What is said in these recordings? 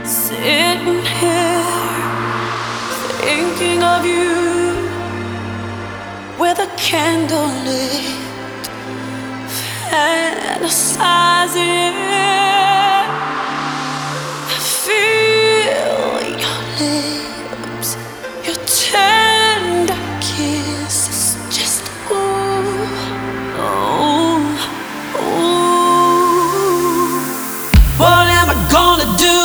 Sitting here thinking of you with a candle lit, fantasizing. I feel your lips, your tender kisses, just ooh, ooh, ooh. What am I gonna do?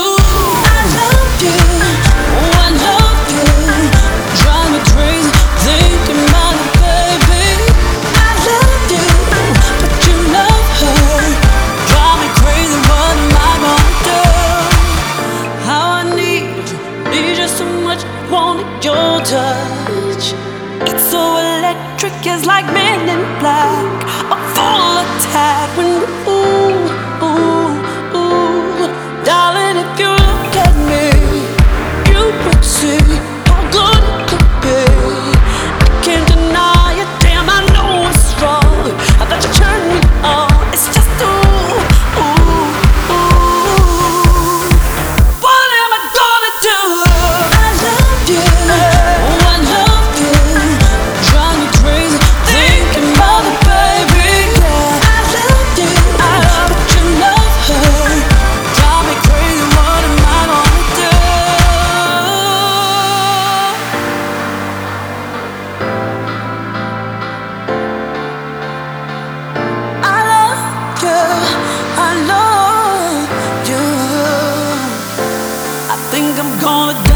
Wanted your touch. It's so electric, it's like Men in Black, a full attack. When ooh, ooh, ooh, darling, if you look at me, you would see how good it could be. I can't deny it, damn, I know it's wrong. I thought you turned me on. It's just ooh, ooh, ooh. What am I gonna do? I think I'm gonna